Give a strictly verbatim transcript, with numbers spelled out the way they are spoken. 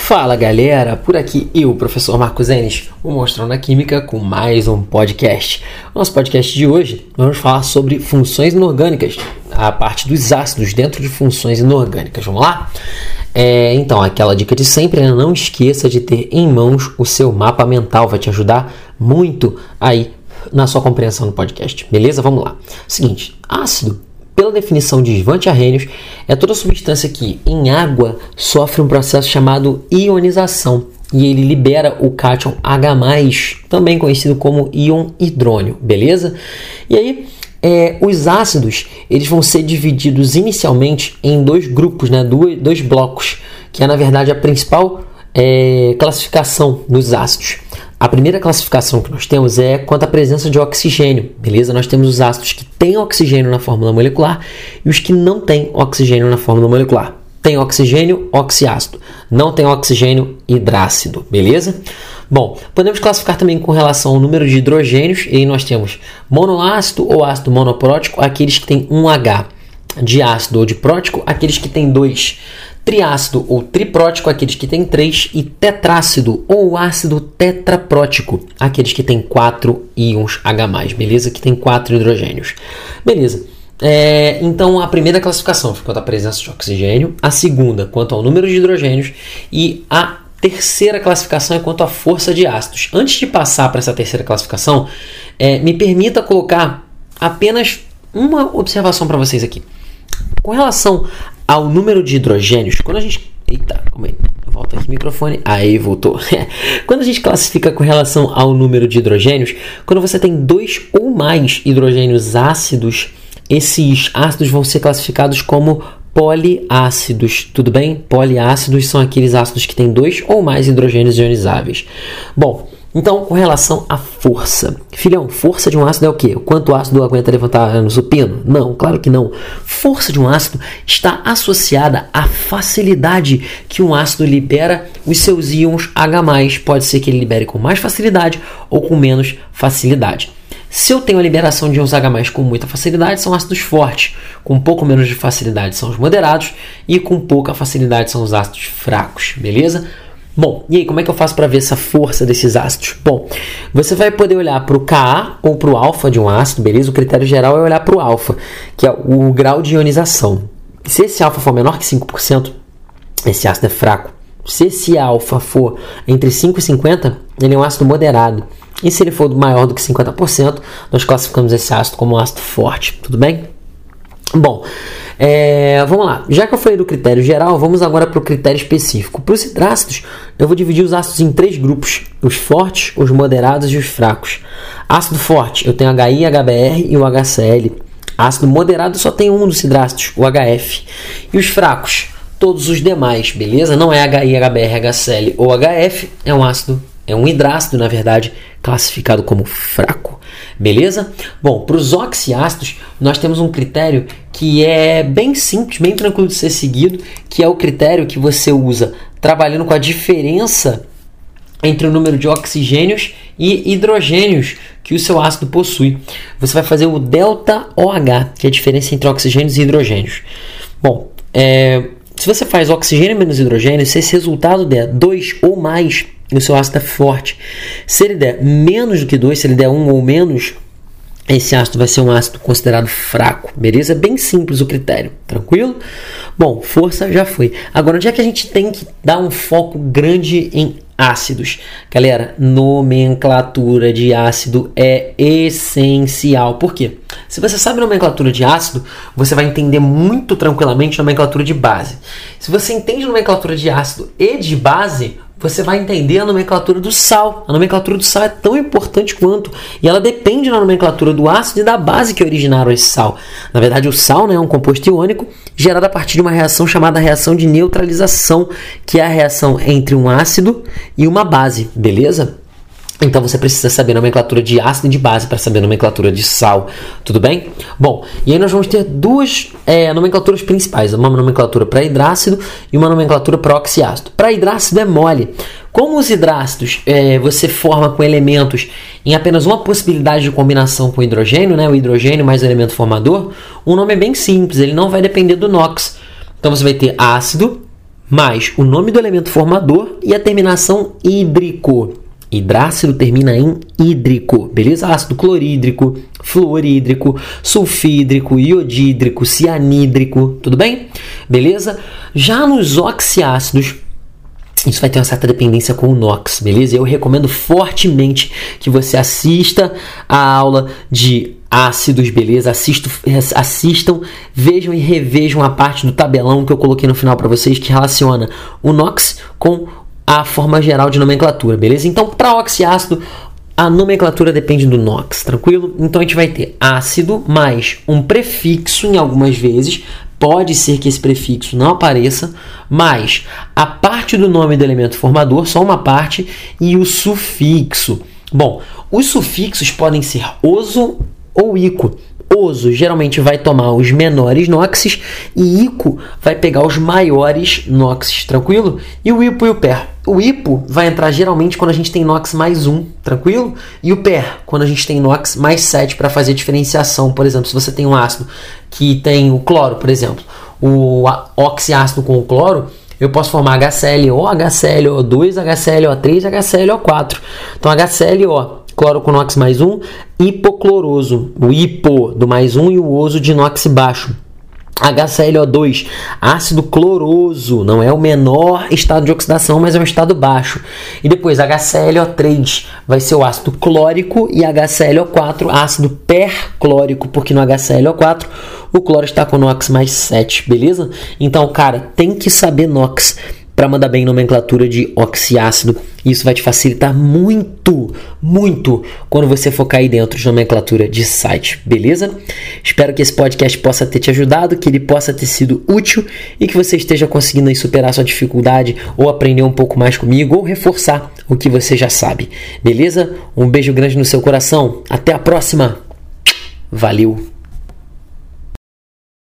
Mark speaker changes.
Speaker 1: Fala galera, por aqui eu, professor Marcos Enes, o Mostrando a Química com mais um podcast. Nosso podcast de hoje, vamos falar sobre funções inorgânicas, a parte dos ácidos dentro de funções inorgânicas. Vamos lá? É, então, aquela dica de sempre, né? Não esqueça de ter em mãos o seu mapa mental, vai te ajudar muito aí na sua compreensão do podcast, beleza? Vamos lá. Seguinte, ácido, pela definição de Svante Arrhenius, é toda substância que, em água, sofre um processo chamado ionização e ele libera o cátion H mais, também conhecido como íon hidrônio, beleza? E aí, é, os ácidos eles vão ser divididos inicialmente em dois grupos, né? dois, dois blocos, que é, na verdade, a principal é, classificação dos ácidos. A primeira classificação que nós temos é quanto à presença de oxigênio, beleza? Nós temos os ácidos que têm oxigênio na fórmula molecular e os que não têm oxigênio na fórmula molecular. Tem oxigênio, oxiácido. Não tem oxigênio, hidrácido, beleza? Bom, podemos classificar também com relação ao número de hidrogênios, e aí nós temos monoácido ou ácido monoprótico, aqueles que têm um H. Diácido ou diprótico, aqueles que têm dois. Triácido ou triprótico, aqueles que têm três, e tetrácido ou ácido tetraprótico, aqueles que têm quatro íons H mais, beleza? Que tem quatro hidrogênios. Beleza. É, então, a primeira classificação ficou da presença de oxigênio, a segunda quanto ao número de hidrogênios e a terceira classificação é quanto à força de ácidos. Antes de passar para essa terceira classificação, é, me permita colocar apenas uma observação para vocês aqui. Com relação ao número de hidrogênios, quando a gente... Eita, calma aí. Volta aqui o microfone. Aí, voltou. Quando a gente classifica com relação ao número de hidrogênios, quando você tem dois ou mais hidrogênios ácidos, esses ácidos vão ser classificados como poliácidos. Tudo bem? Poliácidos são aqueles ácidos que têm dois ou mais hidrogênios ionizáveis. Bom, então, com relação à força. Filhão, força de um ácido é o quê? O quanto o ácido aguenta levantar no supino? Não, claro que não. Força de um ácido está associada à facilidade que um ácido libera os seus íons H mais. Pode ser que ele libere com mais facilidade ou com menos facilidade. Se eu tenho a liberação de íons H mais com muita facilidade, são ácidos fortes. Com um pouco menos de facilidade são os moderados. E com pouca facilidade são os ácidos fracos, beleza? Bom, e aí, como é que eu faço para ver essa força desses ácidos? Bom, você vai poder olhar para o Ka ou para o alfa de um ácido, beleza? O critério geral é olhar para o alfa, que é o grau de ionização. Se esse alfa for menor que cinco por cento, esse ácido é fraco. Se esse alfa for entre cinco e cinquenta, ele é um ácido moderado. E se ele for maior do que cinquenta por cento, nós classificamos esse ácido como um ácido forte, tudo bem? Bom, é, vamos lá. Já que eu falei do critério geral, vamos agora para o critério específico. Para os hidrácidos, eu vou dividir os ácidos em três grupos: os fortes, os moderados e os fracos. Ácido forte, eu tenho H I, H B R e o H C L. Ácido moderado só tem um dos hidrácidos, o H F. E os fracos, todos os demais, beleza? Não é H I, H B R, H C L ou H F, é um ácido, é um hidrácido, na verdade, classificado como fraco. Beleza? Bom, para os oxiácidos, nós temos um critério que é bem simples, bem tranquilo de ser seguido, que é o critério que você usa trabalhando com a diferença entre o número de oxigênios e hidrogênios que o seu ácido possui. Você vai fazer o delta O H, que é a diferença entre oxigênios e hidrogênios. Bom, é, se você faz oxigênio menos hidrogênio, se esse resultado der dois ou mais, o seu ácido é forte. Se ele der menos do que dois, se ele der um ou menos, esse ácido vai ser um ácido considerado fraco, beleza? Bem simples o critério, tranquilo? Bom, força já foi. Agora, onde é que a gente tem que dar um foco grande em ácidos? Galera, nomenclatura de ácido é essencial. Por quê? Se você sabe nomenclatura de ácido, você vai entender muito tranquilamente nomenclatura de base. Se você entende nomenclatura de ácido e de base, você vai entender a nomenclatura do sal. A nomenclatura do sal é tão importante quanto, e ela depende da nomenclatura do ácido e da base que originaram esse sal. Na verdade, o sal, né, é um composto iônico gerado a partir de uma reação chamada reação de neutralização, que é a reação entre um ácido e uma base, beleza? Então você precisa saber a nomenclatura de ácido e de base para saber a nomenclatura de sal, tudo bem? Bom, e aí nós vamos ter duas é, nomenclaturas principais, uma nomenclatura para hidrácido e uma nomenclatura para oxiácido. Para hidrácido é mole. Como os hidrácidos é, você forma com elementos em apenas uma possibilidade de combinação com hidrogênio, né, o hidrogênio mais o elemento formador, o nome é bem simples, ele não vai depender do NOx. Então você vai ter ácido mais o nome do elemento formador e a terminação hídrico. Hidrácido termina em hídrico, beleza? Ácido clorídrico, fluorídrico, sulfídrico, iodídrico, cianídrico, tudo bem? Beleza? Já nos oxiácidos, isso vai ter uma certa dependência com o NOx, beleza? Eu recomendo fortemente que você assista a aula de ácidos, beleza? Assisto, assistam, vejam e revejam a parte do tabelão que eu coloquei no final para vocês que relaciona o NOx com a forma geral de nomenclatura, beleza? Então, para oxiácido, a nomenclatura depende do NOx, tranquilo? Então, a gente vai ter ácido mais um prefixo em algumas vezes, pode ser que esse prefixo não apareça, mais a parte do nome do elemento formador, só uma parte, e o sufixo. Bom, os sufixos podem ser oso ou ico. Oso geralmente vai tomar os menores noxes e ico vai pegar os maiores noxes, tranquilo? E o hipo e o per? O hipo vai entrar geralmente quando a gente tem nox mais um, tranquilo? E o per, quando a gente tem nox mais sete para fazer a diferenciação. Por exemplo, se você tem um ácido que tem o cloro, por exemplo, o oxiácido com o cloro, eu posso formar H C L O, H C L O dois, H C L O três, H C L O quatro. Então, H C L O, cloro com NOx mais um, hipocloroso, o hipo do mais um e o oso de NOx baixo. H C L O dois, ácido cloroso, não é o menor estado de oxidação, mas é um estado baixo. E depois H C L O três vai ser o ácido clórico e H C L O quatro, ácido perclórico, porque no H C L O quatro o cloro está com NOx mais sete, beleza? Então, cara, tem que saber NOx para mandar bem nomenclatura de oxiácido. Isso vai te facilitar muito, muito quando você focar aí dentro de nomenclatura de site, beleza? Espero que esse podcast possa ter te ajudado, que ele possa ter sido útil e que você esteja conseguindo aí superar sua dificuldade ou aprender um pouco mais comigo ou reforçar o que você já sabe, beleza? Um beijo grande no seu coração. Até a próxima. Valeu!